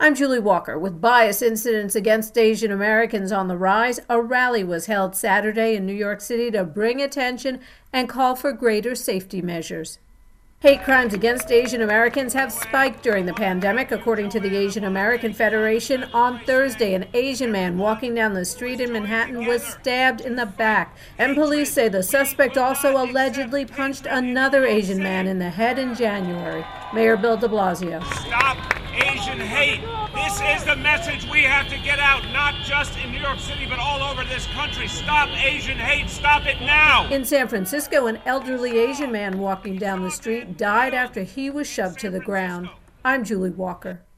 I'm Julie Walker. With bias incidents against Asian Americans on the rise, a rally was held Saturday in New York City to bring attention and call for greater safety measures. Hate crimes against Asian Americans have spiked during the pandemic, according to the Asian American Federation. On Thursday, an Asian man walking down the street in Manhattan was stabbed in the back, and police say the suspect also allegedly punched another Asian man in the head in January. Mayor Bill de Blasio. Stop Asian hate. This is the message we have to get out, not just in New York City, but all over this country. Stop Asian hate. Stop it now. In San Francisco, an elderly Asian man walking down the street died after he was shoved to the ground. I'm Julie Walker.